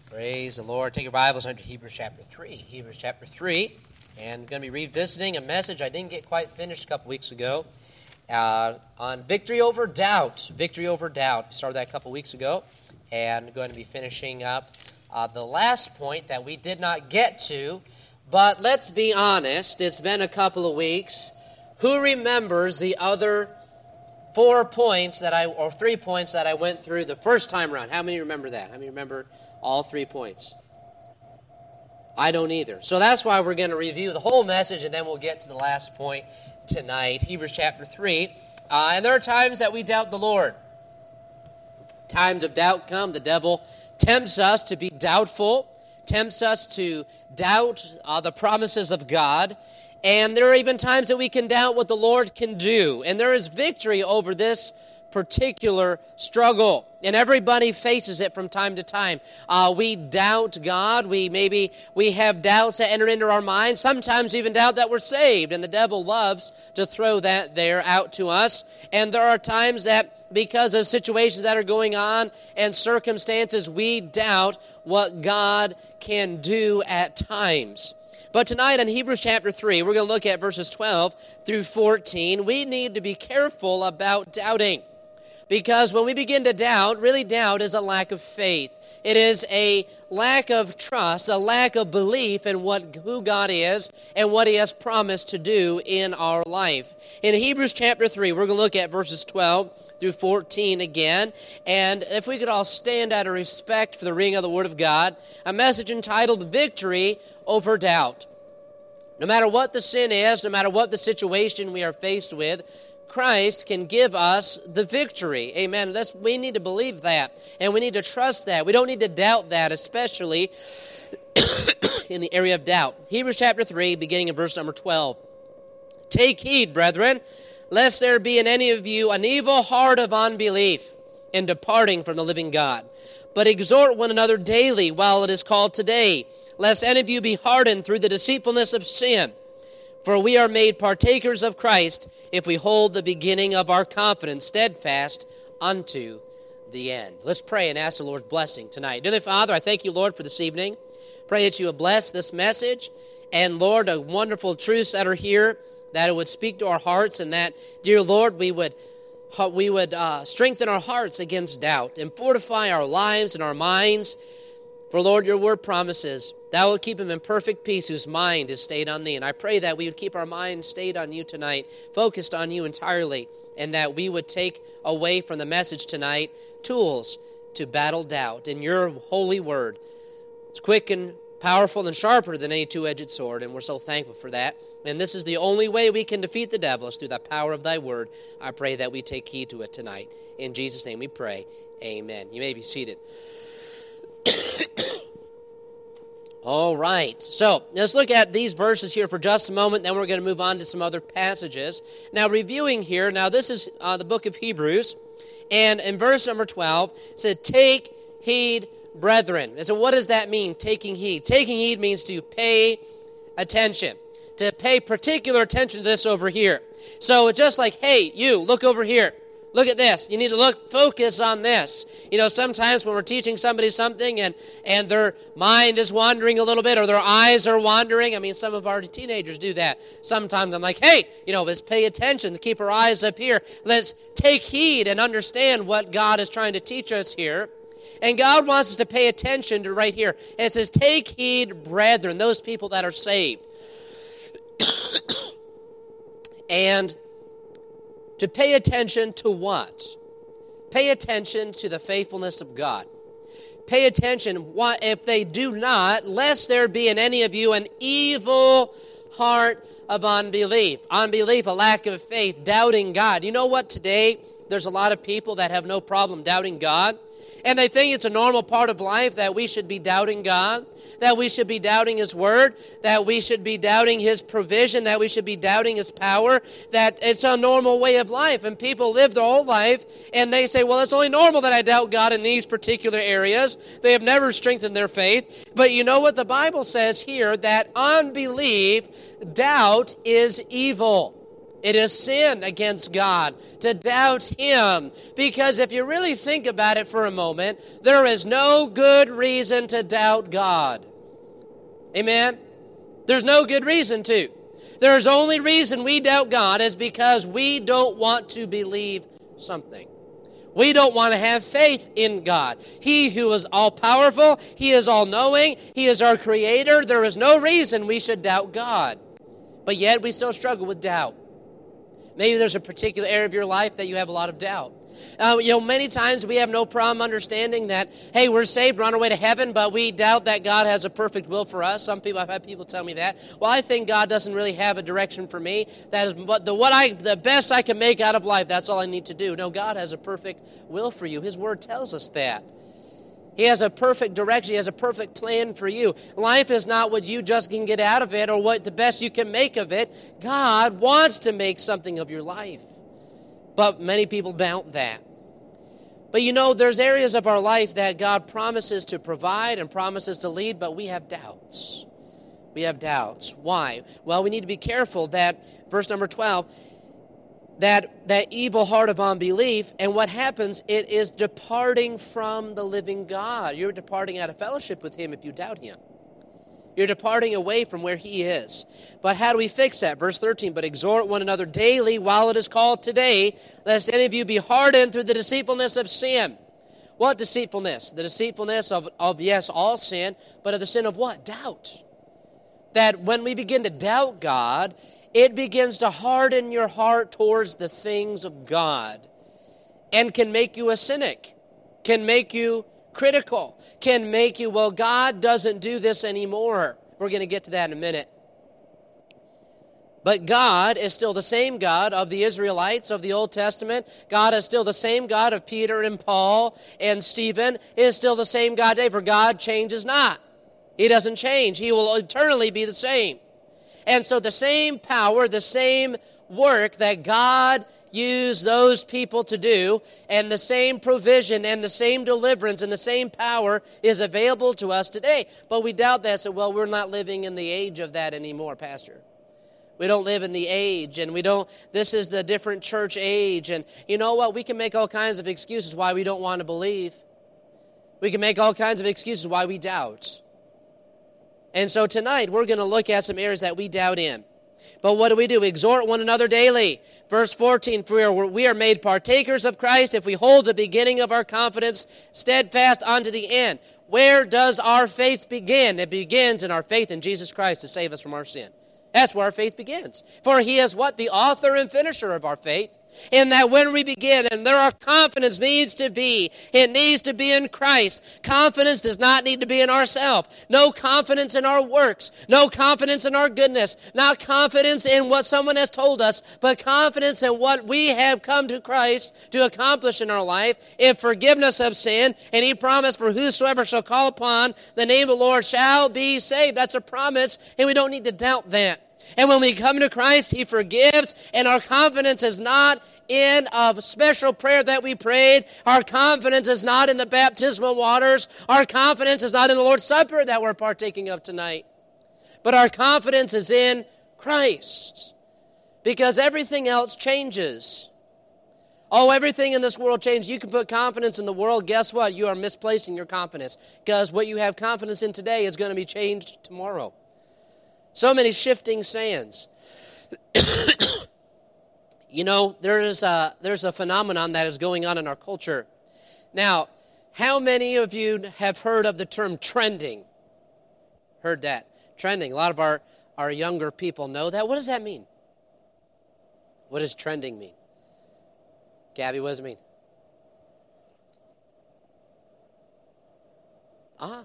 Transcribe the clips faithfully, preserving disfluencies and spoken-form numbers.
Praise the Lord. Take your Bibles under Hebrews chapter three. Hebrews chapter three. And I'm going to be revisiting a message I didn't get quite finished a couple weeks ago uh, on victory over doubt. Victory over doubt. We started that a couple weeks ago. And I'm going to be finishing up uh, the last point that we did not get to. But let's be honest. It's been a couple of weeks. Who remembers the other four points that I, or three points that I went through the first time around? How many remember that? How many remember all three points? I don't either. So that's why we're going to review the whole message, and then we'll get to the last point tonight, Hebrews chapter three. Uh, and there are times that we doubt the Lord. Times of doubt come. The devil tempts us to be doubtful, tempts us to doubt uh, the promises of God. And there are even times that we can doubt what the Lord can do. And there is victory over this particular struggle. And everybody faces it from time to time. Uh, we doubt God. We maybe we have doubts that enter into our minds. Sometimes even doubt that we're saved. And the devil loves to throw that there out to us. And there are times that because of situations that are going on and circumstances, we doubt what God can do at times. But tonight in Hebrews chapter three, we're going to look at verses twelve through fourteen. We need to be careful about doubting. Because when we begin to doubt, really doubt is a lack of faith. It is a lack of trust, a lack of belief in what who God is and what He has promised to do in our life. In Hebrews chapter three, we're going to look at verses twelve through fourteen again. And if we could all stand out of respect for the reading of the Word of God, a message entitled Victory Over Doubt. No matter what the sin is, no matter what the situation we are faced with, Christ can give us the victory. Amen. That's, we need to believe that, and we need to trust that. We don't need to doubt that, especially in the area of doubt. Hebrews chapter three, beginning in verse number twelve. Take heed, brethren, lest there be in any of you an evil heart of unbelief in departing from the living God. But exhort one another daily while it is called today, lest any of you be hardened through the deceitfulness of sin. For we are made partakers of Christ if we hold the beginning of our confidence steadfast unto the end. Let's pray and ask the Lord's blessing tonight. Dear Father, I thank you, Lord, for this evening. Pray that you would bless this message. And, Lord, the wonderful truths that are here, that it would speak to our hearts, and that, dear Lord, we would we would uh, strengthen our hearts against doubt and fortify our lives and our minds. For, Lord, your word promises, thou wilt keep him in perfect peace whose mind is stayed on thee. And I pray that we would keep our minds stayed on you tonight, focused on you entirely, and that we would take away from the message tonight tools to battle doubt in your holy word. It's quick and powerful and sharper than any two-edged sword, and we're so thankful for that. And this is the only way we can defeat the devil, is through the power of thy word. I pray that we take heed to it tonight. In Jesus' name we pray. Amen. You may be seated. All right, so let's look at these verses here for just a moment, then we're going to move on to some other passages. Now, reviewing here, now this is uh, the book of Hebrews, and in verse number twelve, it said, take heed, brethren. And so what does that mean, taking heed? Taking heed means to pay attention, to pay particular attention to this over here. So it's just like, hey, you, look over here. Look at this. You need to look, focus on this. You know, sometimes when we're teaching somebody something and, and their mind is wandering a little bit or their eyes are wandering. I mean, some of our teenagers do that. Sometimes I'm like, hey, you know, let's pay attention, keep our eyes up here. Let's take heed and understand what God is trying to teach us here. And God wants us to pay attention to right here. And it says, take heed, brethren, those people that are saved. And to pay attention to what? Pay attention to the faithfulness of God. Pay attention, what if they do not, lest there be in any of you an evil heart of unbelief. Unbelief, a lack of faith, doubting God. You know what? Today, there's a lot of people that have no problem doubting God. And they think it's a normal part of life that we should be doubting God, that we should be doubting His Word, that we should be doubting His provision, that we should be doubting His power, that it's a normal way of life. And people live their whole life, and they say, well, it's only normal that I doubt God in these particular areas. They have never strengthened their faith. But you know what the Bible says here, that unbelief, doubt is evil. It is sin against God to doubt Him. Because if you really think about it for a moment, there is no good reason to doubt God. Amen? There's no good reason to. There's only reason we doubt God is because we don't want to believe something. We don't want to have faith in God. He who is all-powerful, He is all-knowing, He is our Creator. There is no reason we should doubt God. But yet we still struggle with doubt. Maybe there's a particular area of your life that you have a lot of doubt. Uh, you know, many times we have no problem understanding that, hey, we're saved, we're on our way to heaven, but we doubt that God has a perfect will for us. Some people, I've had people tell me that. Well, I think God doesn't really have a direction for me. That is what the what I the best I can make out of life. That's all I need to do. No, God has a perfect will for you. His Word tells us that. He has a perfect direction. He has a perfect plan for you. Life is not what you just can get out of it or what the best you can make of it. God wants to make something of your life. But many people doubt that. But you know, there's areas of our life that God promises to provide and promises to lead, but we have doubts. We have doubts. Why? Well, we need to be careful that, verse number twelve, that that evil heart of unbelief, and what happens, it is departing from the living God. You're departing out of fellowship with Him if you doubt Him. You're departing away from where He is. But how do we fix that? Verse thirteen, but exhort one another daily while it is called today, lest any of you be hardened through the deceitfulness of sin. What deceitfulness? The deceitfulness of, of, yes, all sin, but of the sin of what? Doubt. That when we begin to doubt God, it begins to harden your heart towards the things of God and can make you a cynic, can make you critical, can make you, well, God doesn't do this anymore. We're going to get to that in a minute. But God is still the same God of the Israelites of the Old Testament. God is still the same God of Peter and Paul and Stephen. He is still the same God today, for God changes not. He doesn't change. He will eternally be the same. And so the same power, the same work that God used those people to do, and the same provision and the same deliverance and the same power is available to us today. But we doubt that, so, well, we're not living in the age of that anymore, Pastor. We don't live in the age, and we don't, this is the different church age. And you know what? We can make all kinds of excuses why we don't want to believe. We can make all kinds of excuses why we doubt. And so tonight, we're going to look at some areas that we doubt in. But what do we do? We exhort one another daily. Verse fourteen, for we are, we are made partakers of Christ if we hold the beginning of our confidence steadfast unto the end. Where does our faith begin? It begins in our faith in Jesus Christ to save us from our sin. That's where our faith begins. For He is what? The author and finisher of our faith. In that when we begin, and there our confidence needs to be, it needs to be in Christ. Confidence does not need to be in ourselves. No confidence in our works. No confidence in our goodness. Not confidence in what someone has told us, but confidence in what we have come to Christ to accomplish in our life, in forgiveness of sin. And He promised, for whosoever shall call upon the name of the Lord shall be saved. That's a promise, and we don't need to doubt that. And when we come to Christ, He forgives, and our confidence is not in a special prayer that we prayed. Our confidence is not in the baptismal waters. Our confidence is not in the Lord's Supper that we're partaking of tonight. But our confidence is in Christ, because everything else changes. Oh, everything in this world changes. You can put confidence in the world. Guess what? You are misplacing your confidence, because what you have confidence in today is going to be changed tomorrow. So many shifting sands. You know, there's a, there's a phenomenon that is going on in our culture. Now, how many of you have heard of the term trending? Heard that. Trending. A lot of our, our younger people know that. What does that mean? What does trending mean? Gabby, what does it mean? Ah.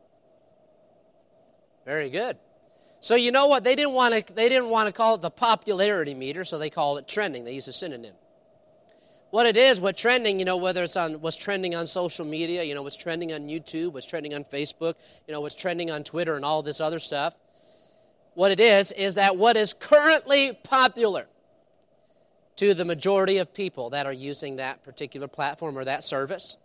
Very good. So you know what? They didn't want to they didn't want to call it the popularity meter, so they called it trending. They used a synonym. What it is, what trending, you know, whether it's on what's trending on social media, you know, what's trending on YouTube, what's trending on Facebook, you know, what's trending on Twitter and all this other stuff. What it is, is that what is currently popular to the majority of people that are using that particular platform or that service.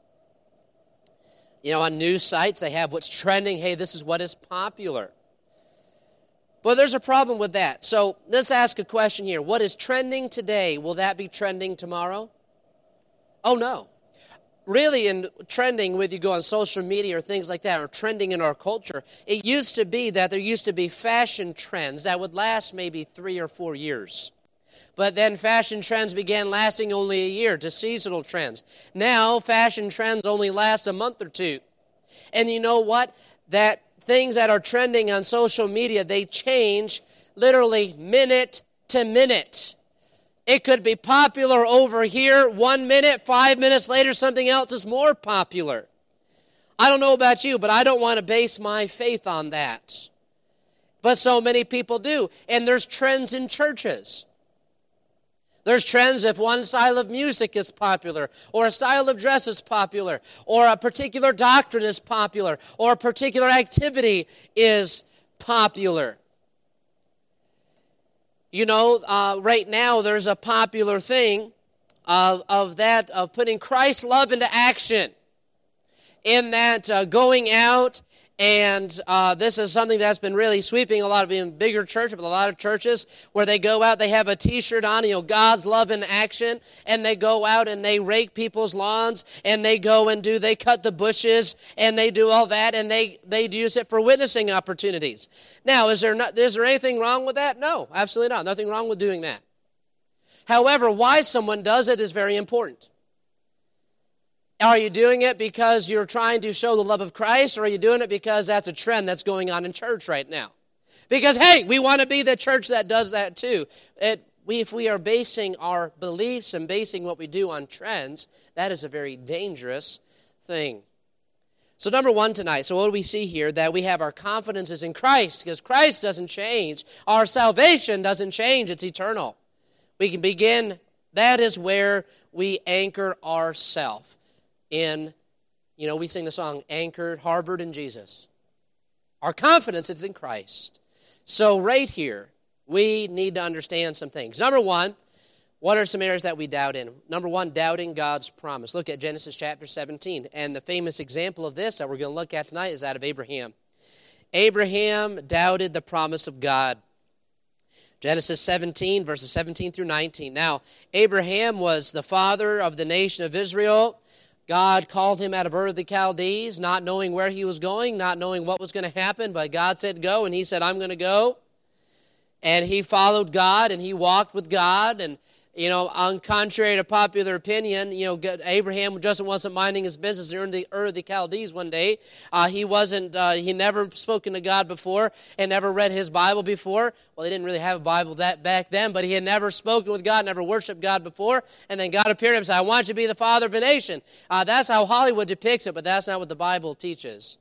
You know, on news sites, they have what's trending. Hey, this is what is popular. But there's a problem with that. So let's ask a question here. What is trending today, will that be trending tomorrow? Oh, no. Really, in trending, whether you go on social media or things like that, or trending in our culture, it used to be that there used to be fashion trends that would last maybe three or four years. But then fashion trends began lasting only a year to seasonal trends. Now, fashion trends only last a month or two. And you know what? That things that are trending on social media, they change literally minute to minute. It could be popular over here one minute, five minutes later, something else is more popular. I don't know about you, but I don't want to base my faith on that. But so many people do. And there's trends in churches. There's trends if one style of music is popular, or a style of dress is popular, or a particular doctrine is popular, or a particular activity is popular. You know, uh, right now there's a popular thing of, of that, of putting Christ's love into action. In that uh, going out, and uh, this is something that's been really sweeping a lot of in bigger churches, but a lot of churches where they go out, they have a T-shirt on, you know, God's love in action, and they go out and they rake people's lawns, and they go and do, they cut the bushes, and they do all that, and they they use it for witnessing opportunities. Now, is there not is there anything wrong with that? No, absolutely not. Nothing wrong with doing that. However, why someone does it is very important. Are you doing it because you're trying to show the love of Christ, or are you doing it because that's a trend that's going on in church right now? Because, hey, we want to be the church that does that too. It, we, if we are basing our beliefs and basing what we do on trends, that is a very dangerous thing. So number one tonight, so what do we see here? That we have our confidence is in Christ, because Christ doesn't change. Our salvation doesn't change. It's eternal. We can begin, that is where we anchor ourselves. In, you know, we sing the song, Anchored, Harbored in Jesus. Our confidence is in Christ. So right here, we need to understand some things. Number one, what are some areas that we doubt in? Number one, doubting God's promise. Look at Genesis chapter seventeen. And the famous example of this that we're going to look at tonight is that of Abraham. Abraham doubted the promise of God. Genesis seventeen, verses seventeen through nineteen. Now, Abraham was the father of the nation of Israel. God called him out of Ur of the Chaldees, not knowing where he was going, not knowing what was going to happen, but God said go, and he said, I'm going to go. And he followed God, and he walked with God, and, you know, on contrary to popular opinion, you know, Abraham just wasn't minding his business in the Ur of the Chaldees one day. Uh, he wasn't, uh, he never spoken to God before and never read his Bible before. Well, he didn't really have a Bible that back then, but he had never spoken with God, never worshiped God before. And then God appeared to him and said, I want you to be the father of a nation. Uh, that's how Hollywood depicts it, but that's not what the Bible teaches.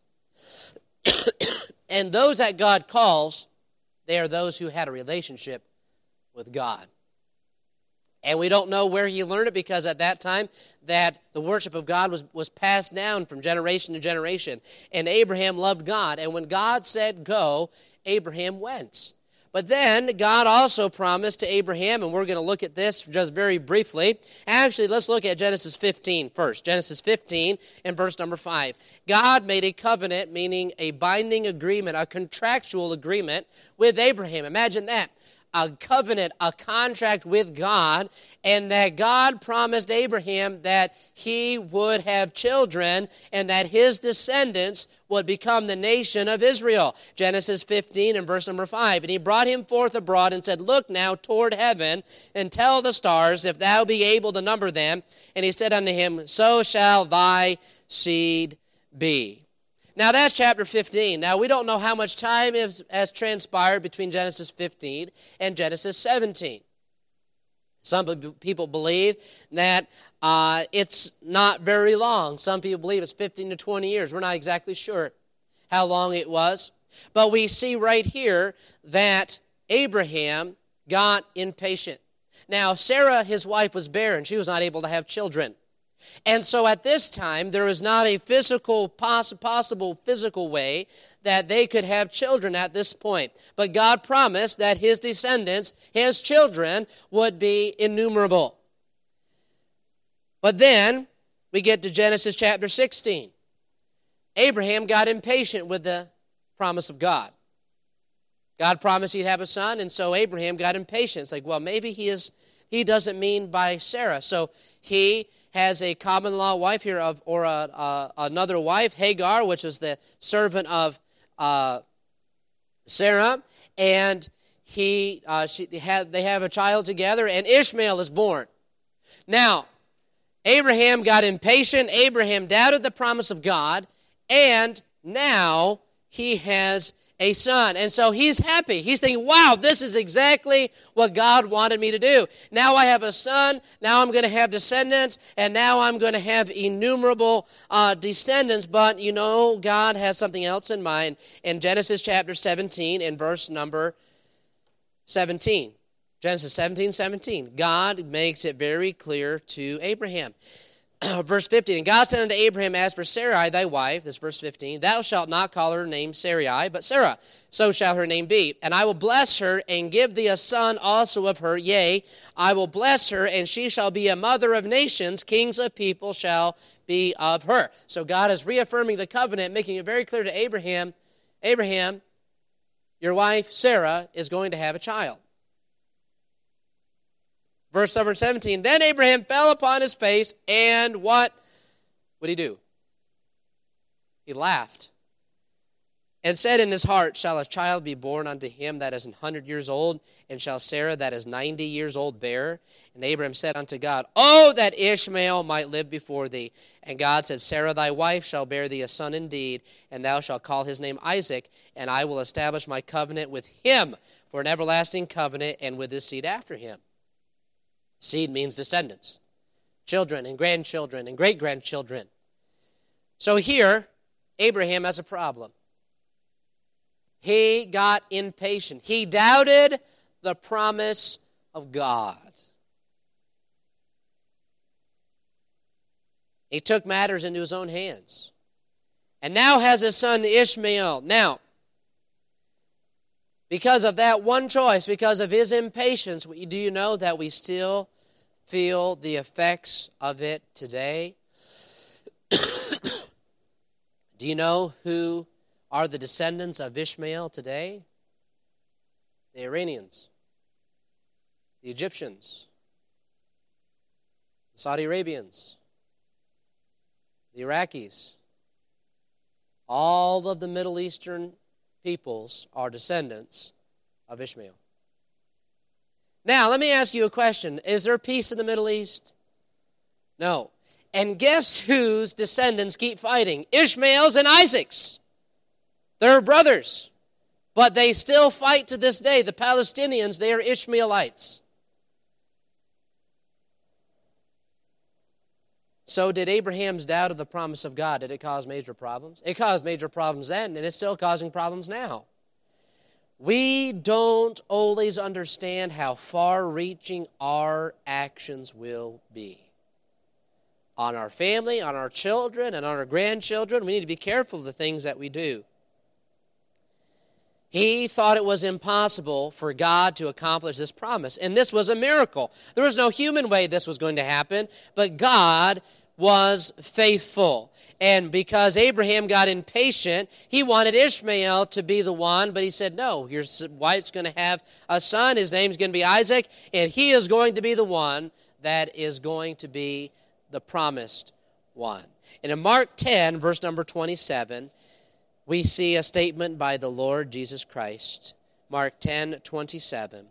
And those that God calls, they are those who had a relationship with God. And we don't know where he learned it, because at that time that the worship of God was, was passed down from generation to generation. And Abraham loved God. And when God said go, Abraham went. But then God also promised to Abraham, and we're going to look at this just very briefly. Actually, let's look at Genesis fifteen first. Genesis fifteen and verse number five. God made a covenant, meaning a binding agreement, a contractual agreement with Abraham. Imagine that. A covenant, a contract with God, and that God promised Abraham that he would have children and that his descendants would become the nation of Israel. Genesis fifteen and verse number five. And he brought him forth abroad and said, look now toward heaven and tell the stars if thou be able to number them. And he said unto him, so shall thy seed be. Now, that's chapter fifteen. Now, we don't know how much time has, has transpired between Genesis fifteen and Genesis seventeen. Some people believe that uh, it's not very long. Some people believe it's fifteen to twenty years. We're not exactly sure how long it was. But we see right here that Abraham got impatient. Now, Sarah, his wife, was barren. She was not able to have children. And so at this time, there was not a physical, poss- possible physical way that they could have children at this point. But God promised that his descendants, his children, would be innumerable. But then we get to Genesis chapter sixteen. Abraham got impatient with the promise of God. God promised he'd have a son, and so Abraham got impatient. It's like, well, maybe he is he doesn't mean by Sarah. So he has a common law wife here, of or a, a, another wife, Hagar, which was the servant of uh, Sarah, and he uh, she had they have a child together, and Ishmael is born. Now, Abraham got impatient. Abraham doubted the promise of God, and now he has a son. And so he's happy. He's thinking, wow, this is exactly what God wanted me to do. Now I have a son. Now I'm going to have descendants. And now I'm going to have innumerable uh, descendants. But, you know, God has something else in mind. In Genesis chapter seventeen, in verse number seventeen. Genesis seventeen, seventeen. God makes it very clear to Abraham. Verse fifteen, and God said unto Abraham, as for Sarai thy wife, this verse fifteen, thou shalt not call her name Sarai, but Sarah, so shall her name be. And I will bless her, and give thee a son also of her. Yea, I will bless her, and she shall be a mother of nations. Kings of people shall be of her. So God is reaffirming the covenant, making it very clear to Abraham, Abraham, your wife Sarah is going to have a child. Verse number seventeen, then Abraham fell upon his face, and what would he do? He laughed, and said in his heart, shall a child be born unto him that is an hundred years old, and shall Sarah that is ninety years old bear? And Abraham said unto God, oh, that Ishmael might live before thee. And God said, Sarah thy wife shall bear thee a son indeed, and thou shalt call his name Isaac, and I will establish my covenant with him for an everlasting covenant, and with his seed after him. Seed means descendants, children and grandchildren and great-grandchildren. So here, Abraham has a problem. He got impatient. He doubted the promise of God. He took matters into his own hands. And now has his son Ishmael. Now, because of that one choice, because of his impatience, do you know that we still feel the effects of it today? Do you know who are the descendants of Ishmael today? The Iranians, the Egyptians, the Saudi Arabians, the Iraqis. All of the Middle Eastern peoples are descendants of Ishmael. Now, let me ask you a question. Is there peace in the Middle East? No. And guess whose descendants keep fighting? Ishmael's and Isaac's. They're brothers. But they still fight to this day. The Palestinians, they are Ishmaelites. So did Abraham's doubt of the promise of God, did it cause major problems? It caused major problems then, and it's still causing problems now. We don't always understand how far-reaching our actions will be. On our family, on our children, and on our grandchildren, we need to be careful of the things that we do. He thought it was impossible for God to accomplish this promise, and this was a miracle. There was no human way this was going to happen, but God was faithful. And because Abraham got impatient, he wanted Ishmael to be the one, but he said, no, your wife's going to have a son, his name's going to be Isaac, and he is going to be the one that is going to be the promised one. And in Mark ten, verse number twenty-seven, we see a statement by the Lord Jesus Christ. Mark ten, twenty-seven.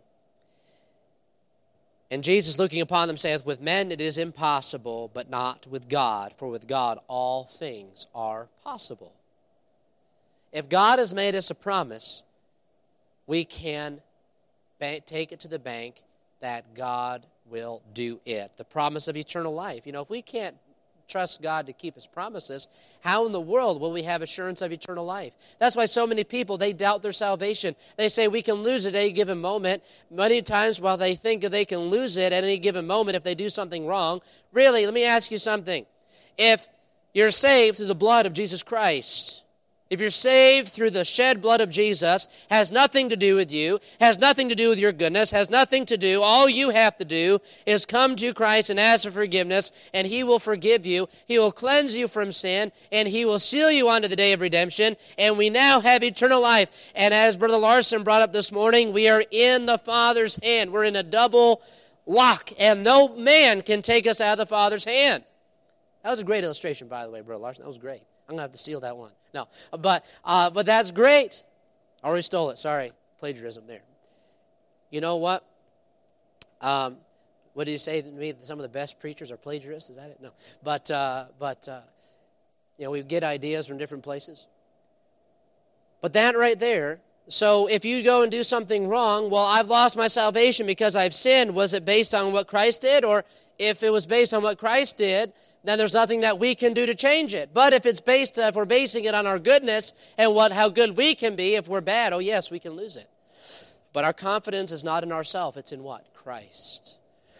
And Jesus, looking upon them, saith, with men it is impossible, but not with God, for with God all things are possible. If God has made us a promise, we can take it to the bank that God will do it. The promise of eternal life. You know, if we can't trust God to keep his promises, how in the world will we have assurance of eternal life? That's why so many people, they doubt their salvation. They say we can lose it at any given moment. Many times while they think they can lose it at any given moment if they do something wrong, really, let me ask you something. If you're saved through the blood of Jesus Christ, if you're saved through the shed blood of Jesus, has nothing to do with you, has nothing to do with your goodness, has nothing to do. All you have to do is come to Christ and ask for forgiveness, and He will forgive you. He will cleanse you from sin, and He will seal you unto the day of redemption, and we now have eternal life. And as Brother Larson brought up this morning, we are in the Father's hand. We're in a double lock, and no man can take us out of the Father's hand. That was a great illustration, by the way, Brother Larson. That was great. I'm going to have to steal that one. No, but uh, but that's great. I already stole it. Sorry. Plagiarism there. You know what? Um, what do you say to me? Some of the best preachers are plagiarists? Is that it? No. But, uh, but uh, you know, we get ideas from different places. But that right there, so if you go and do something wrong, well, I've lost my salvation because I've sinned. Was it based on what Christ did? Or if it was based on what Christ did, then there's nothing that we can do to change it. But if it's based, if we're basing it on our goodness and what how good we can be, if we're bad, oh yes, we can lose it. But our confidence is not in ourselves, it's in what? Christ.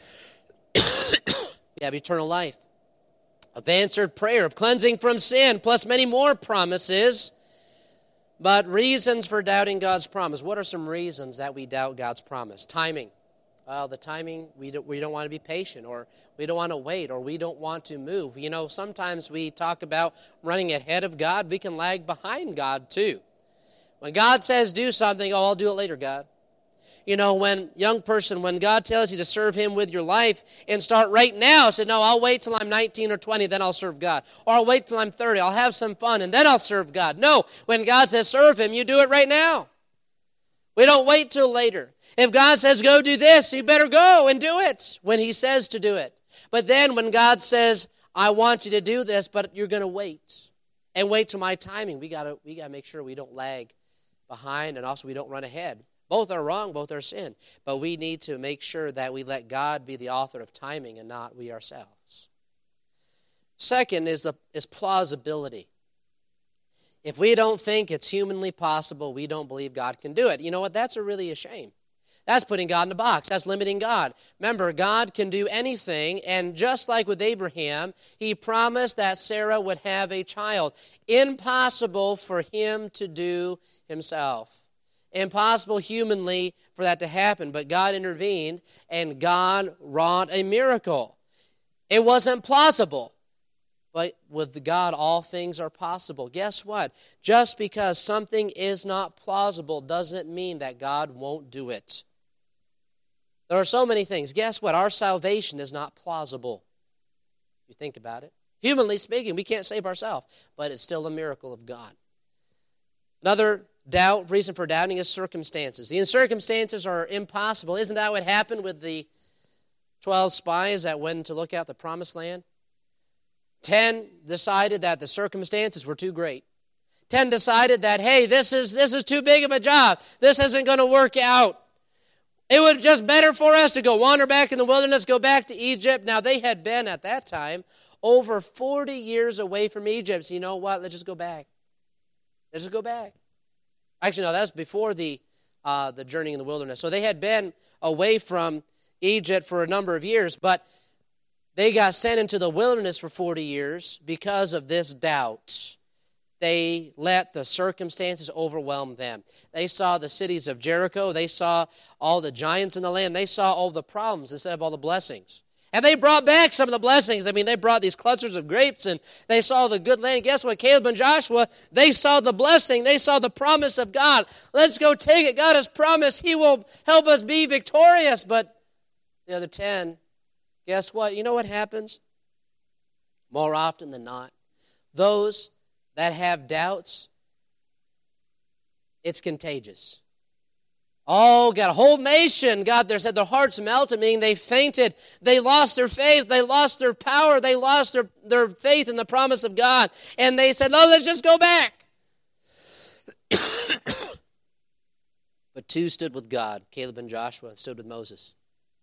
We have eternal life, of answered prayer, of cleansing from sin, plus many more promises. But reasons for doubting God's promise. What are some reasons that we doubt God's promise? Timing. Well, the timing, we don't, we don't want to be patient, or we don't want to wait, or we don't want to move. You know, sometimes we talk about running ahead of God. We can lag behind God, too. When God says do something, oh, I'll do it later, God. You know, when, young person, when God tells you to serve Him with your life and start right now, say, no, I'll wait till I'm nineteen or twenty, then I'll serve God. Or I'll wait till I'm thirty, I'll have some fun, and then I'll serve God. No, when God says serve Him, you do it right now. We don't wait till later. If God says go do this, you better go and do it when He says to do it. But then when God says, I want you to do this, but you're going to wait. And wait till my timing. We got to we got to make sure we don't lag behind, and also we don't run ahead. Both are wrong, both are sin. But we need to make sure that we let God be the author of timing and not we ourselves. Second is the is plausibility. If we don't think it's humanly possible, we don't believe God can do it. You know what? That's a really a shame. That's putting God in a box. That's limiting God. Remember, God can do anything, and just like with Abraham, He promised that Sarah would have a child. Impossible for Him to do Himself. Impossible humanly for that to happen, but God intervened, and God wrought a miracle. It wasn't plausible. But with God, all things are possible. Guess what? Just because something is not plausible doesn't mean that God won't do it. There are so many things. Guess what? Our salvation is not plausible. You think about it. Humanly speaking, we can't save ourselves, but it's still a miracle of God. Another doubt, reason for doubting is circumstances. The circumstances are impossible. Isn't that what happened with the twelve spies that went to look out the promised land? Ten decided that the circumstances were too great. Ten decided that, hey, this is this is too big of a job. This isn't going to work out. It would just better for us to go wander back in the wilderness, go back to Egypt. Now, they had been, at that time, over forty years away from Egypt. So you know what? Let's just go back. Let's just go back. Actually, no, that's before the uh, the journey in the wilderness. So they had been away from Egypt for a number of years, but they got sent into the wilderness for forty years because of this doubt. They let the circumstances overwhelm them. They saw the cities of Jericho. They saw all the giants in the land. They saw all the problems instead of all the blessings. And they brought back some of the blessings. I mean, they brought these clusters of grapes, and they saw the good land. Guess what? Caleb and Joshua, they saw the blessing. They saw the promise of God. Let's go take it. God has promised He will help us be victorious. But the other ten, guess what? You know what happens? More often than not, those that have doubts, it's contagious. Oh, got a whole nation, God, there said their hearts melted, meaning they fainted. They lost their faith. They lost their power. They lost their, their faith in the promise of God. And they said, no, let's just go back. But two stood with God, Caleb and Joshua, and stood with Moses.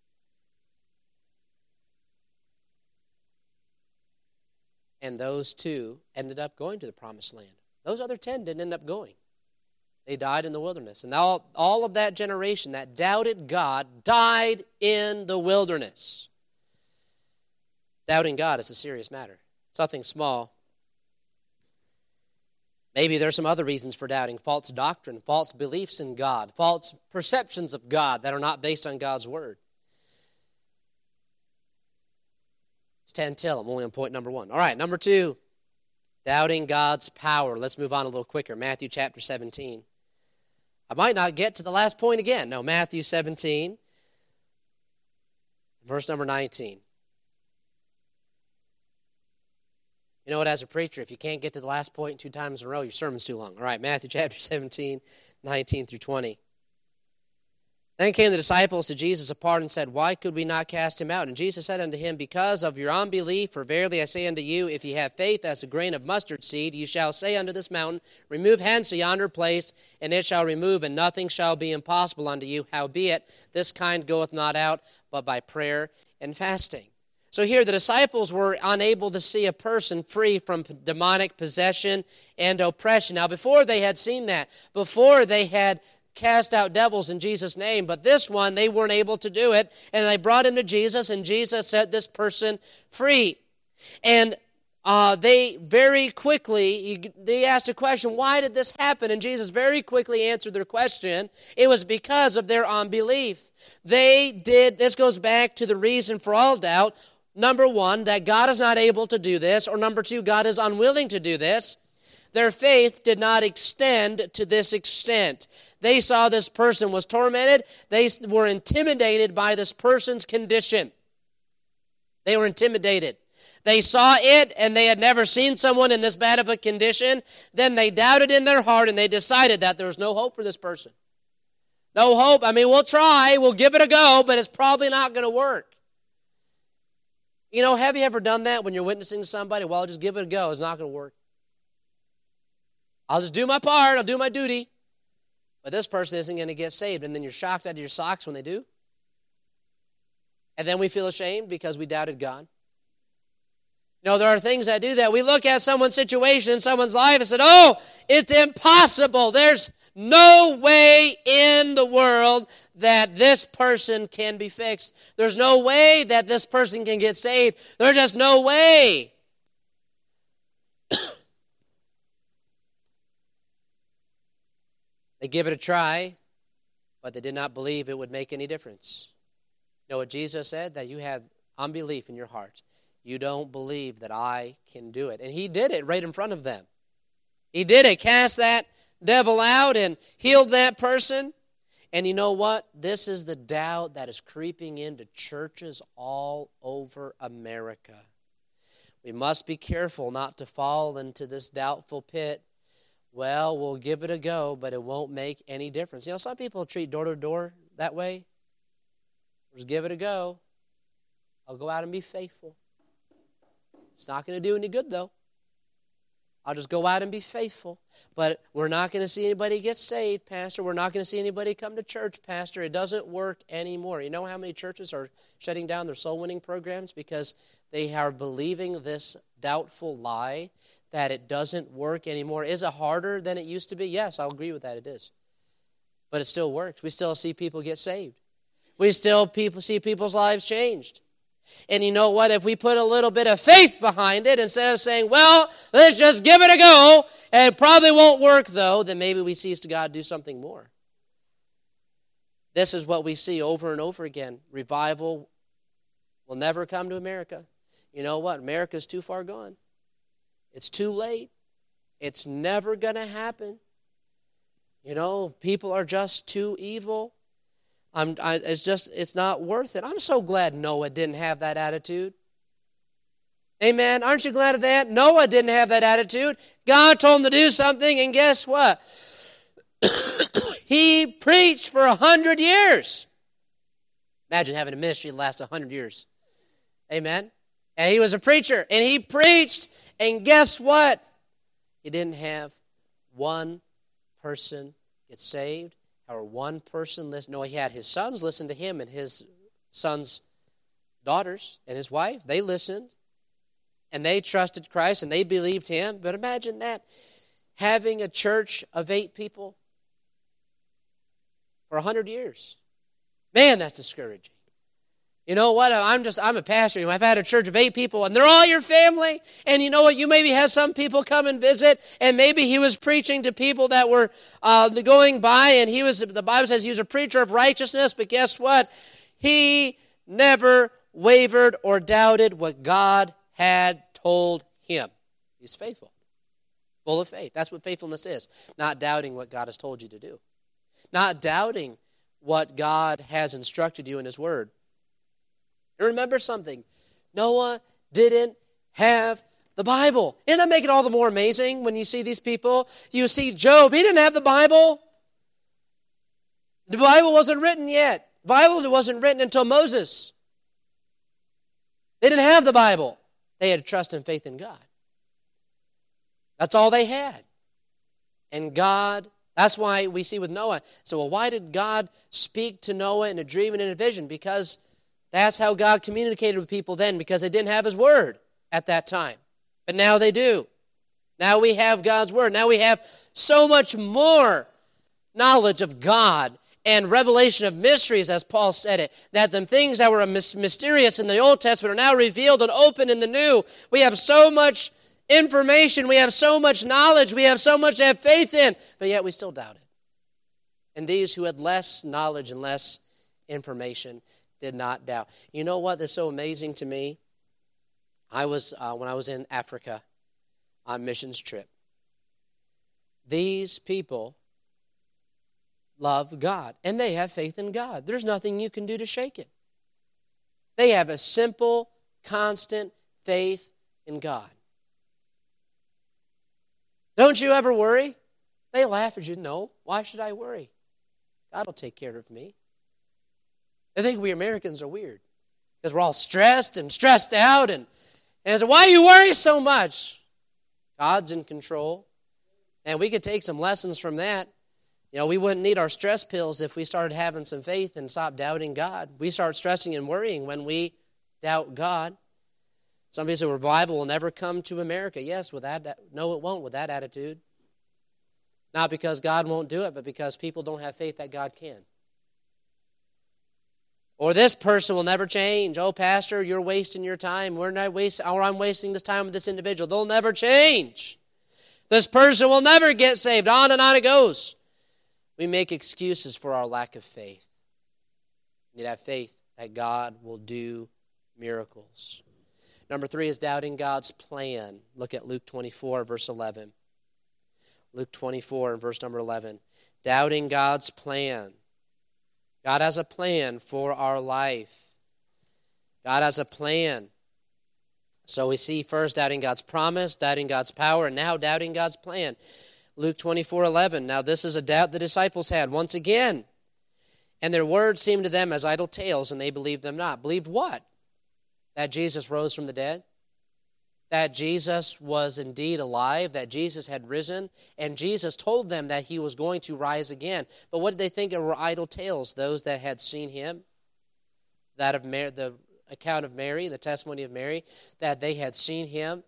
And those two ended up going to the promised land. Those other ten didn't end up going. They died in the wilderness. And all, all of that generation that doubted God died in the wilderness. Doubting God is a serious matter. It's nothing small. Maybe there's some other reasons for doubting. False doctrine, false beliefs in God, false perceptions of God that are not based on God's Word. It's ten till. I'm only on point number one. All right, number two, doubting God's power. Let's move on a little quicker. Matthew chapter seventeen. I might not get to the last point again. No, Matthew seventeen, verse number nineteen. You know what, as a preacher, if you can't get to the last point two times in a row, your sermon's too long. All right, Matthew chapter seventeen, nineteen through twenty. Then came the disciples to Jesus apart and said, Why could we not cast him out? And Jesus said unto him, Because of your unbelief, for verily I say unto you, if ye have faith as a grain of mustard seed, ye shall say unto this mountain, Remove hence to yonder place, and it shall remove, and nothing shall be impossible unto you. Howbeit, this kind goeth not out, but by prayer and fasting. So here the disciples were unable to see a person free from demonic possession and oppression. Now before they had seen that, before they had cast out devils in Jesus' name, but this one, they weren't able to do it, and they brought him to Jesus, and Jesus set this person free. And uh, they very quickly, they asked a question, why did this happen? And Jesus very quickly answered their question. It was because of their unbelief. They did, this goes back to the reason for all doubt. Number one, that God is not able to do this, or number two, God is unwilling to do this. Their faith did not extend to this extent. They saw this person was tormented. They were intimidated by this person's condition. They were intimidated. They saw it, and they had never seen someone in this bad of a condition. Then they doubted in their heart, and they decided that there was no hope for this person. No hope. I mean, we'll try. We'll give it a go, but it's probably not going to work. You know, have you ever done that when you're witnessing to somebody? Well, I'll just give it a go. It's not going to work. I'll just do my part. I'll do my duty. But this person isn't going to get saved. And then you're shocked out of your socks when they do. And then we feel ashamed because we doubted God. You know, there are things that do that. We look at someone's situation in someone's life and said, oh, it's impossible. There's no way in the world that this person can be fixed. There's no way that this person can get saved. There's just no way. They give it a try, but they did not believe it would make any difference. You know what Jesus said? That you have unbelief in your heart. You don't believe that I can do it. And he did it right in front of them. He did it. Cast that devil out and healed that person. And you know what? This is the doubt that is creeping into churches all over America. We must be careful not to fall into this doubtful pit. Well, we'll give it a go, but it won't make any difference. You know, some people treat door to door that way. Just give it a go. I'll go out and be faithful. It's not going to do any good, though. I'll just go out and be faithful. But we're not going to see anybody get saved, Pastor. We're not going to see anybody come to church, Pastor. It doesn't work anymore. You know how many churches are shutting down their soul-winning programs because they are believing this doubtful lie that it doesn't work anymore? Is it harder than it used to be? Yes, I'll agree with that, it is. But it still works. We still see people get saved. We still people see people's lives changed. And you know what? If we put a little bit of faith behind it, instead of saying, well, let's just give it a go, and it probably won't work, though, then maybe we see God do something more. This is what we see over and over again. Revival will never come to America. You know what? America's too far gone. It's too late. It's never going to happen. You know, people are just too evil. I'm, I, it's just, it's not worth it. I'm so glad Noah didn't have that attitude. Amen. Aren't you glad of that? Noah didn't have that attitude. God told him to do something, and guess what? He preached for a hundred years. Imagine having a ministry that lasts a hundred years. Amen. And he was a preacher, and he preached, and guess what? He didn't have one person get saved, or one person listen. No, he had his sons listen to him, and his sons' daughters and his wife, they listened, and they trusted Christ, and they believed him. But imagine that, having a church of eight people for a hundred years. Man, that's discouraging. You know what? I'm just, I'm a pastor. I've had a church of eight people, and they're all your family. And you know what? You maybe had some people come and visit, and maybe he was preaching to people that were uh, going by, and he was, the Bible says he was a preacher of righteousness, but guess what? He never wavered or doubted what God had told him. He's faithful, full of faith. That's what faithfulness is, not doubting what God has told you to do, not doubting what God has instructed you in his word. And remember something, Noah didn't have the Bible. Isn't that make it all the more amazing when you see these people? You see Job, he didn't have the Bible. The Bible wasn't written yet. The Bible wasn't written until Moses. They didn't have the Bible. They had trust and faith in God. That's all they had. And God, that's why we see with Noah. So, well, why did God speak to Noah in a dream and in a vision? Because that's how God communicated with people then, because they didn't have his word at that time. But now they do. Now we have God's word. Now we have so much more knowledge of God and revelation of mysteries, as Paul said it, that the things that were mysterious in the Old Testament are now revealed and open in the New. We have so much information. We have so much knowledge. We have so much to have faith in, but yet we still doubt it. And these who had less knowledge and less information did not doubt. You know what is so amazing to me? I was, uh, when I was in Africa on missions trip, these people love God, and they have faith in God. There's nothing you can do to shake it. They have a simple, constant faith in God. Don't you ever worry? They laugh at you. No, why should I worry? God will take care of me. I think we Americans are weird because we're all stressed and stressed out. And, and I said, why do you worry so much? God's in control. And we could take some lessons from that. You know, we wouldn't need our stress pills if we started having some faith and stopped doubting God. We start stressing and worrying when we doubt God. Some people say, revival will never come to America. Yes, with that, no, it won't with that attitude. Not because God won't do it, but because people don't have faith that God can. Or this person will never change. Oh, pastor, you're wasting your time. We're not wasting, or I'm wasting this time with this individual. They'll never change. This person will never get saved. On and on it goes. We make excuses for our lack of faith. We need to have faith that God will do miracles. Number three is doubting God's plan. Look at Luke twenty-four, verse eleven. Luke twenty-four, verse number eleven. Doubting God's plan. God has a plan for our life. God has a plan. So we see first doubting God's promise, doubting God's power, and now doubting God's plan. Luke twenty-four eleven. Now this is a doubt the disciples had once again. And their words seemed to them as idle tales, and they believed them not. Believed what? That Jesus rose from the dead? That Jesus was indeed alive? That Jesus had risen? And Jesus told them that he was going to rise again. But what did they think were idle tales? Those that had seen him? That of Mary, the account of Mary, the testimony of Mary, that they had seen him.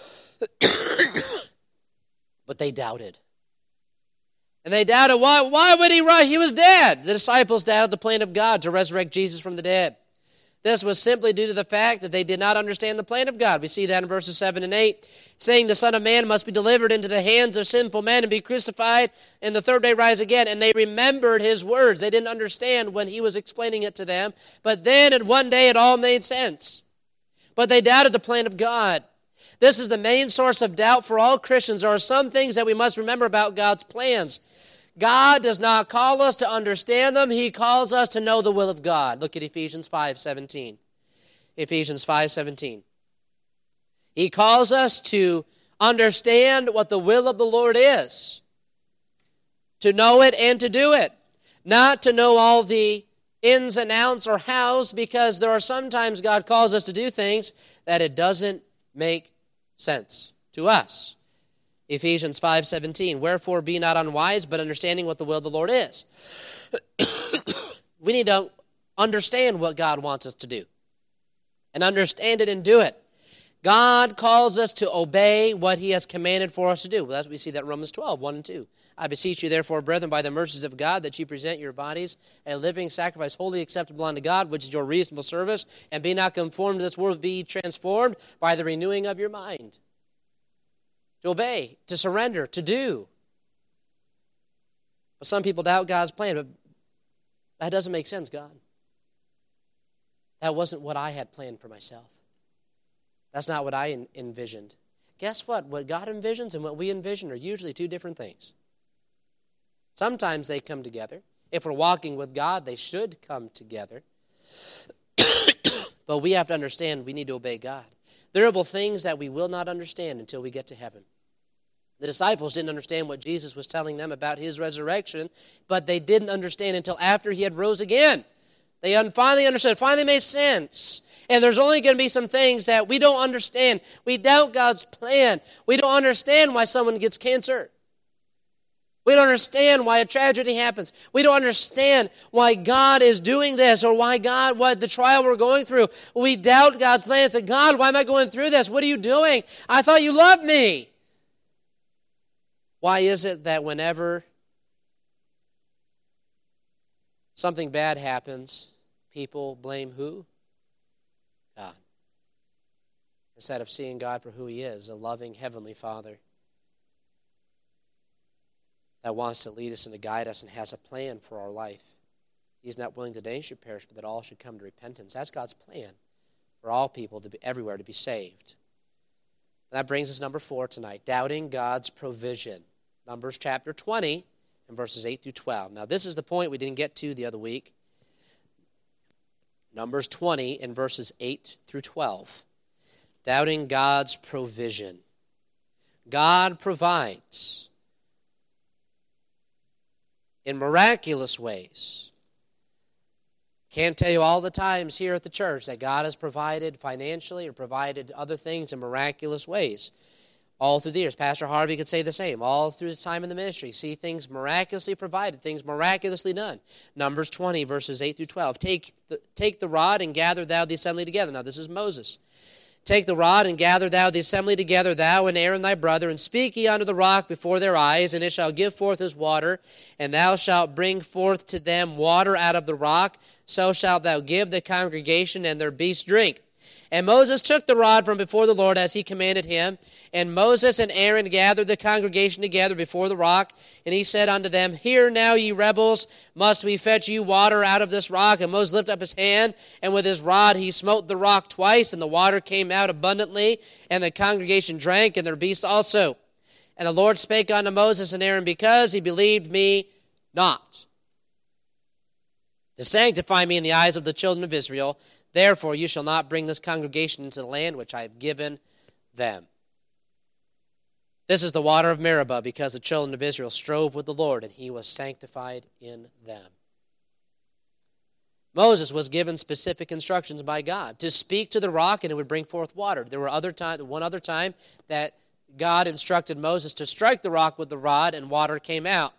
But they doubted. And they doubted, why, why would he rise? He was dead. The disciples doubted the plan of God to resurrect Jesus from the dead. This was simply due to the fact that they did not understand the plan of God. We see that in verses seven and eight, saying the Son of Man must be delivered into the hands of sinful men and be crucified, and the third day rise again. And they remembered his words. They didn't understand when he was explaining it to them. But then, in one day, it all made sense. But they doubted the plan of God. This is the main source of doubt for all Christians. There are some things that we must remember about God's plans. God does not call us to understand them. He calls us to know the will of God. Look at Ephesians five seventeen. Ephesians five seventeen. He calls us to understand what the will of the Lord is. To know it and to do it. Not to know all the ins and outs or hows, because there are sometimes God calls us to do things that it doesn't make sense to us. Ephesians five seventeen, wherefore be not unwise, but understanding what the will of the Lord is. We need to understand what God wants us to do and understand it and do it. God calls us to obey what he has commanded for us to do. Well, as we see that in Romans twelve, one and two. I beseech you, therefore, brethren, by the mercies of God, that you present your bodies a living sacrifice, wholly acceptable unto God, which is your reasonable service, and be not conformed to this world, be transformed by the renewing of your mind. To obey, to surrender, to do. But some people doubt God's plan, but that doesn't make sense, God. That wasn't what I had planned for myself. That's not what I en- envisioned. Guess what? What God envisions and what we envision are usually two different things. Sometimes they come together. If we're walking with God, they should come together. But we have to understand we need to obey God. There will be things that we will not understand until we get to heaven. The disciples didn't understand what Jesus was telling them about his resurrection, but they didn't understand until after he had rose again. They finally understood. It finally made sense. And there's only going to be some things that we don't understand. We doubt God's plan. We don't understand why someone gets cancer. We don't understand why a tragedy happens. We don't understand why God is doing this or why God, what the trial we're going through. We doubt God's plan and say, God, why am I going through this? What are you doing? I thought you loved me. Why is it that whenever something bad happens, people blame who? God. Instead of seeing God for who he is, a loving heavenly Father that wants to lead us and to guide us and has a plan for our life. He's not willing that any should perish, but that all should come to repentance. That's God's plan for all people to be everywhere to be saved. And that brings us to number four tonight, doubting God's provision. Numbers chapter twenty and verses eight through twelve. Now this is the point we didn't get to the other week. Numbers twenty and verses eight through twelve. Doubting God's provision. God provides in miraculous ways. Can't tell you all the times here at the church that God has provided financially or provided other things in miraculous ways. All through the years. Pastor Harvey could say the same. All through his time in the ministry. See things miraculously provided, things miraculously done. Numbers twenty, verses eight through twelve. Take the, take the rod and gather thou the assembly together. Now this is Moses. Take the rod and gather thou the assembly together, thou and Aaron thy brother, and speak ye unto the rock before their eyes, and it shall give forth his water, and thou shalt bring forth to them water out of the rock, so shalt thou give the congregation and their beasts drink. And Moses took the rod from before the Lord as he commanded him, and Moses and Aaron gathered the congregation together before the rock, and he said unto them, Hear now, ye rebels, must we fetch you water out of this rock? And Moses lifted up his hand, and with his rod he smote the rock twice, and the water came out abundantly, and the congregation drank, and their beasts also. And the Lord spake unto Moses and Aaron, Because he believed me not, to sanctify me in the eyes of the children of Israel, therefore you shall not bring this congregation into the land which I have given them. This is the water of Meribah, because the children of Israel strove with the Lord, and he was sanctified in them. Moses was given specific instructions by God to speak to the rock, and it would bring forth water. There were other time, one other time that God instructed Moses to strike the rock with the rod, and water came out.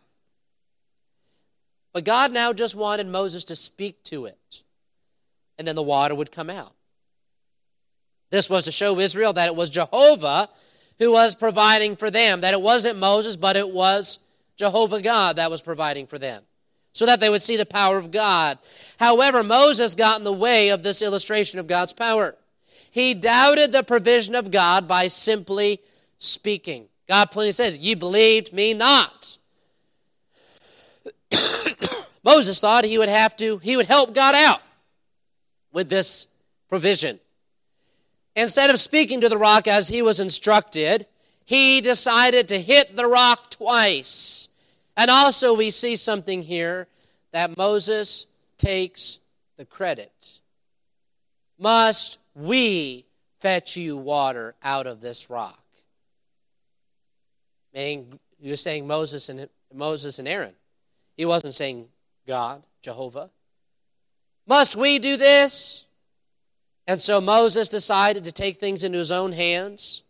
But God now just wanted Moses to speak to it, and then the water would come out. This was to show Israel that it was Jehovah who was providing for them, that it wasn't Moses, but it was Jehovah God that was providing for them, so that they would see the power of God. However, Moses got in the way of this illustration of God's power. He doubted the provision of God by simply speaking. God plainly says, Ye believed me not. Moses thought he would have to, he would help God out with this provision. Instead of speaking to the rock as he was instructed, he decided to hit the rock twice. And also we see something here that Moses takes the credit. Must we fetch you water out of this rock? Meaning, he was saying Moses and Moses and Aaron. He wasn't saying God, Jehovah. Must we do this? And so Moses decided to take things into his own hands.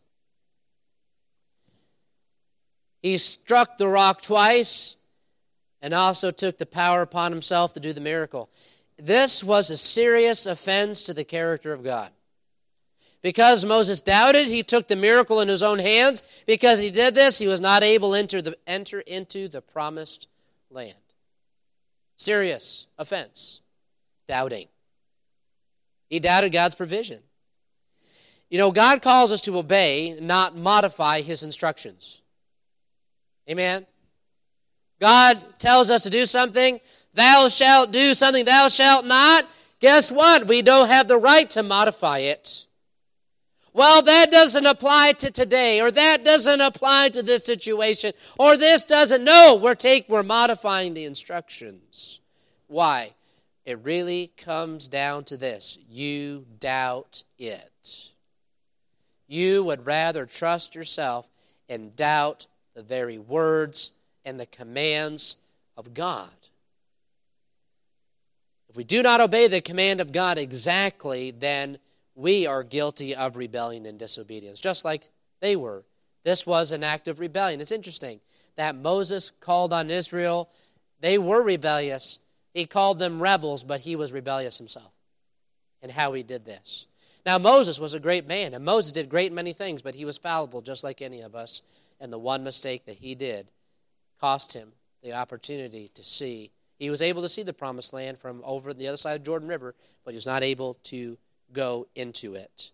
He struck the rock twice and also took the power upon himself to do the miracle. This was a serious offense to the character of God. Because Moses doubted, he took the miracle in his own hands. Because he did this, he was not able to enter, the, enter into the promised land. Serious offense. Doubting. He doubted God's provision. You know, God calls us to obey, not modify his instructions. Amen? God tells us to do something. Thou shalt do something, thou shalt not. Guess what? We don't have the right to modify it. Well, that doesn't apply to today, or that doesn't apply to this situation, or this doesn't. No, we're take, we're modifying the instructions. Why? It really comes down to this. You doubt it. You would rather trust yourself and doubt the very words and the commands of God. If we do not obey the command of God exactly, then we are guilty of rebellion and disobedience, just like they were. This was an act of rebellion. It's interesting that Moses called on Israel. They were rebellious. He called them rebels, but he was rebellious himself in how he did this. Now, Moses was a great man, and Moses did great many things, but he was fallible just like any of us. And the one mistake that he did cost him the opportunity to see. He was able to see the promised land from over the other side of Jordan River, but he was not able to go into it.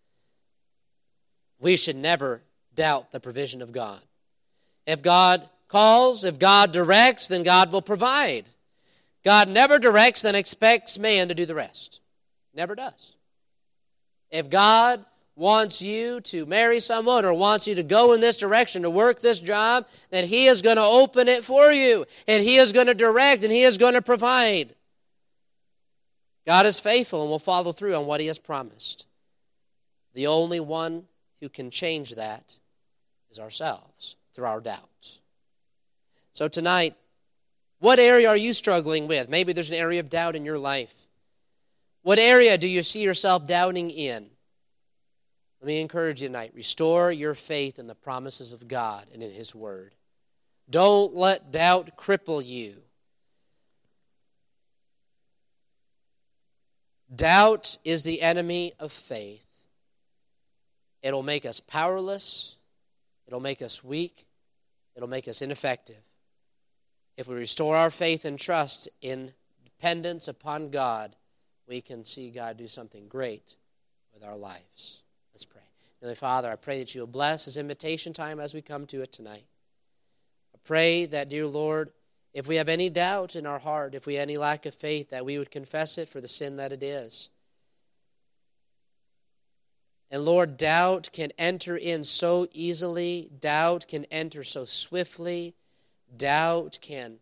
We should never doubt the provision of God. If God calls, if God directs, then God will provide. God never directs, then expects man to do the rest. Never does. If God wants you to marry someone or wants you to go in this direction, to work this job, then he is going to open it for you, and he is going to direct, and he is going to provide. God is faithful and will follow through on what he has promised. The only one who can change that is ourselves through our doubts. So tonight, what area are you struggling with? Maybe there's an area of doubt in your life. What area do you see yourself doubting in? Let me encourage you tonight. Restore your faith in the promises of God and in his word. Don't let doubt cripple you. Doubt is the enemy of faith. It'll make us powerless. It'll make us weak. It'll make us ineffective. If we restore our faith and trust in dependence upon God, we can see God do something great with our lives. Let's pray. Heavenly Father, I pray that you will bless this invitation time as we come to it tonight. I pray that, dear Lord, if we have any doubt in our heart, if we have any lack of faith, that we would confess it for the sin that it is. And Lord, doubt can enter in so easily. Doubt can enter so swiftly. Doubt can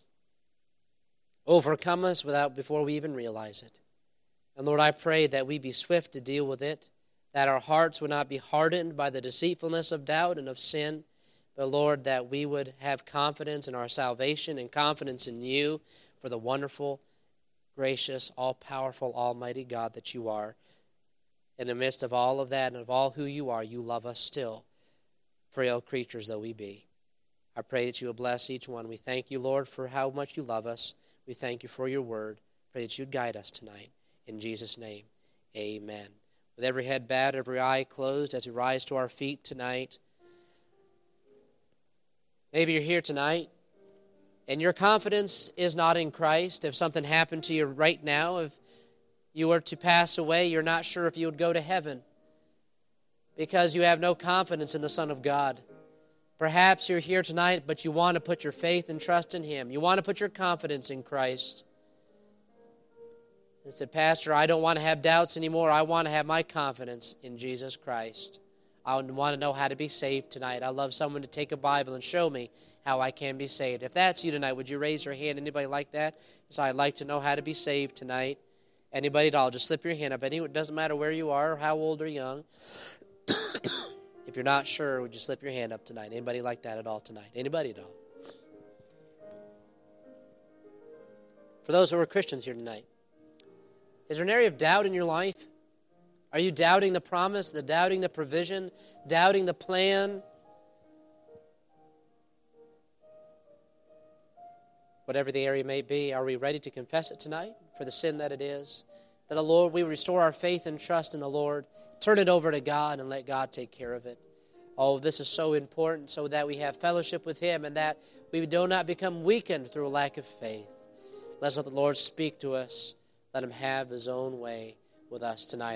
overcome us without before we even realize it. And Lord, I pray that we be swift to deal with it, that our hearts would not be hardened by the deceitfulness of doubt and of sin, but Lord, that we would have confidence in our salvation and confidence in you for the wonderful, gracious, all-powerful, almighty God that you are. In the midst of all of that and of all who you are, you love us still, frail creatures though we be. I pray that you will bless each one. We thank you, Lord, for how much you love us. We thank you for your word. Pray that you'd guide us tonight. In Jesus' name, amen. With every head bowed, every eye closed, as we rise to our feet tonight, maybe you're here tonight, and your confidence is not in Christ. If something happened to you right now, if you were to pass away, you're not sure if you would go to heaven because you have no confidence in the Son of God. Perhaps you're here tonight, but you want to put your faith and trust in him. You want to put your confidence in Christ. You said, Pastor, I don't want to have doubts anymore. I want to have my confidence in Jesus Christ. I want to know how to be saved tonight. I'd love someone to take a Bible and show me how I can be saved. If that's you tonight, would you raise your hand? Anybody like that? So I'd like to know how to be saved tonight. Anybody at all, just slip your hand up. Anyone, it doesn't matter where you are or how old or young. If you're not sure, would you slip your hand up tonight? Anybody like that at all tonight? Anybody at all? For those who are Christians here tonight, is there an area of doubt in your life? Are you doubting the promise, the doubting the provision, doubting the plan? Whatever the area may be, are we ready to confess it tonight for the sin that it is? That the Lord, we restore our faith and trust in the Lord, turn it over to God and let God take care of it. Oh, this is so important so that we have fellowship with Him and that we do not become weakened through a lack of faith. Let's let the Lord speak to us. Let Him have His own way with us tonight.